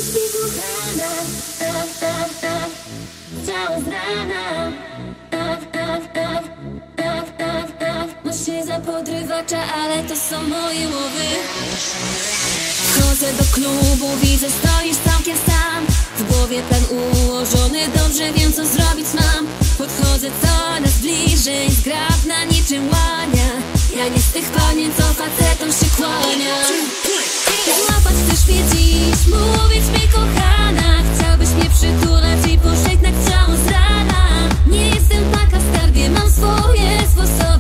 Mówisz mi kochana, cała z rana. Masz się za podrywacza, ale to są moje łowy. Wchodzę do klubu, widzę, stoisz całkiem sam. W głowie plan ułożony, dobrze wiem, co zrobić mam. Podchodzę coraz bliżej, zgrabna niczym łania. Ja nie z tych panien, co facetom się kłania. Złapać chcesz mnie dziś, mówić mi kochana. Chciałbyś mnie przytulać i pożegnać całą z rana. Nie jestem taka skarbie, mam swoje sposoby.